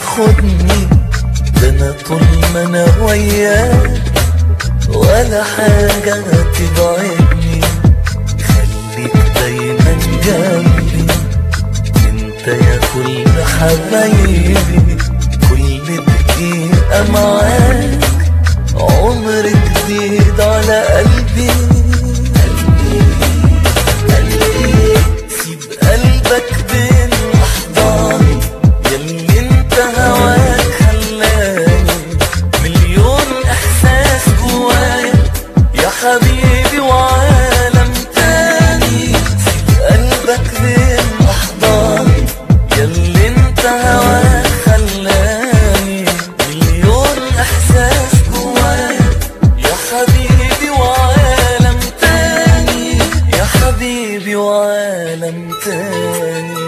ياخدني، ده انا طول ما انا وياك ولا حاجة تبعدني. خليك دايما جنبي، انت يا كل حبايبي، كل دقيقة معاك عمر جديد على قلبي. سيب قلبك بين احضاني، ياللي انت هواك خلاني مليون احساس جوايا يا حبيبي وعالم تاني. سيب قلبك بين احضاني، ياللي انت هواك خلاني مليون احساس جوايا يا حبيبي وعالم تاني، يا حبيبي وعالم تاني.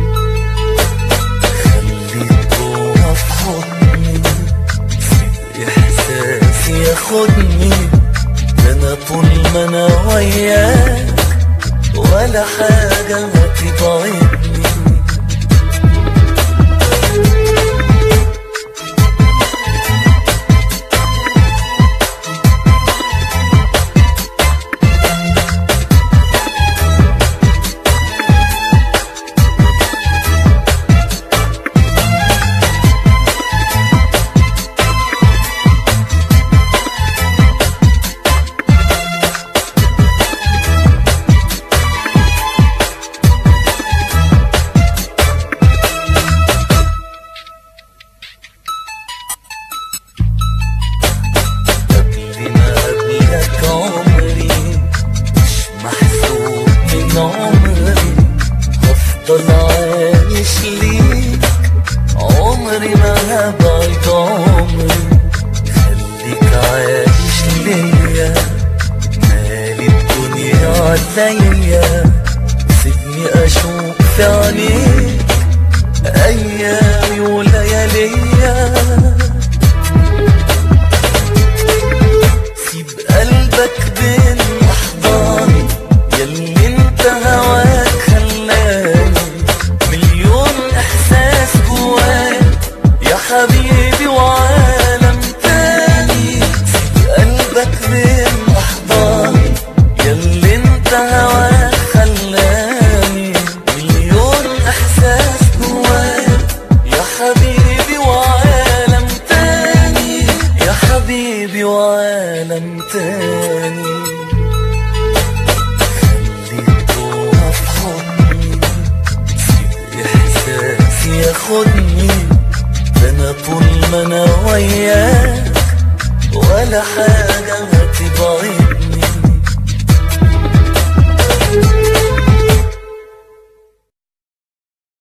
خليك جوا في حضني، سيب احساسي ياخدني، ده انا طول ما انا وياك ولا حاجة تبعدني. هفضل عايش ليك عمري ما هبعد عمري. خليك عايش ليا، مالي الدنيا عليا، سيبني اشوف في عينيك ايامي ولياليا. سيب قلبك بين احضاني، ياللي انت هواك حبيبي وعالم تاني. سيب قلبك بين احضاني، ياللي انت هواك خلاني مليون احساس جوايا يا حبيبي وعالم تاني، يا حبيبي وعالم تاني. خليك جوا في حضني، سيب احساسي ياخدني، ده انا طول ما انا وياك ولا حاجة تبعدني.